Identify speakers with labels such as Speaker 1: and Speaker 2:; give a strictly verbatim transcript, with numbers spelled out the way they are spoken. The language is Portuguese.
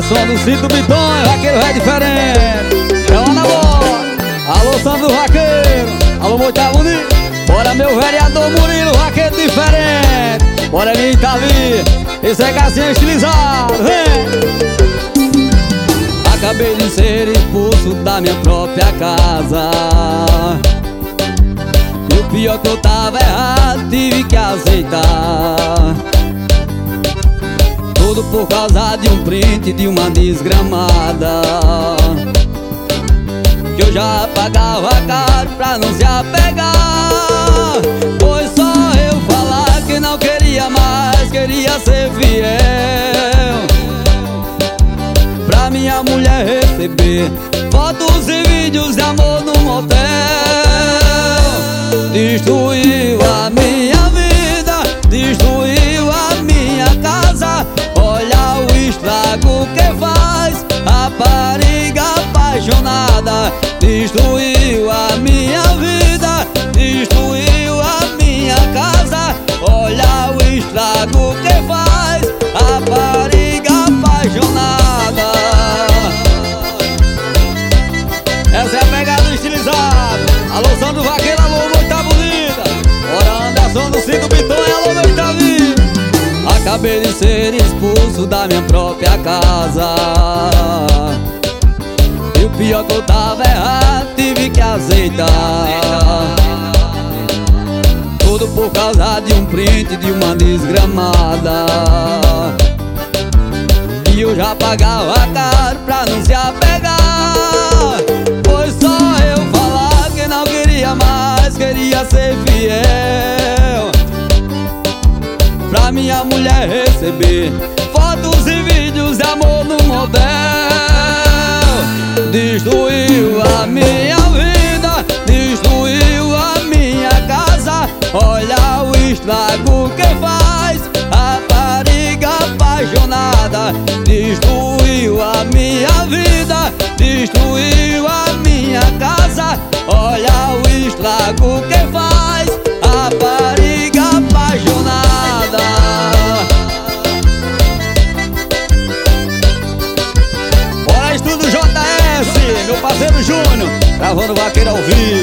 Speaker 1: som do Cito Bitonho, vaqueiro é diferente. Chama na bola. Alô, Sandro Vaqueiro. Alô, Moita Bonito. Bora, meu vereador Murilo, vaqueiro diferente. Bora, mim, Itavi. Esse é Cassinha estilizado, vem. Acabei de ser expulso da minha própria casa. E o pior que eu tava errado, tive que aceitar. Tudo por causa de um print de uma desgramada que eu já pagava caro pra não se apegar. Foi só eu falar que não queria mais, queria ser fiel, pra minha mulher receber fotos e vídeos de amor no motel. Destruiu a minha vida, destruiu a minha casa. Olha o estrago que faz, rapariga apaixonada. Destruiu a minha vida, destruiu a minha casa. Olha o estrago que faz, rapariga apaixonada. Essa é a pegada estilizada. Alô, Sandro Vaqueiro, alô, Moita Bonita. Bora, Anderson do Cito Bitonho, alô, meu Itavi. Acabei de ser expulso da minha própria casa. E o pior que eu tava errado, tive que aceitar. Tudo por causa de um print de uma desgramada e eu já pagava caro pra não se apegar. Foi só eu falar que não queria mais, queria ser fiel, pra minha mulher receber fotos e vídeos de amor no motel. Destruiu a minha vida, destruiu a minha casa. Olha o estrago que faz, rapariga apaixonada. Destruiu a minha vida, destruiu a minha casa. Olha o estrago que faz, rapariga apaixonada. Bora, Estúdio J S, meu parceiro Júnior, gravando Vaqueiro ao vivo.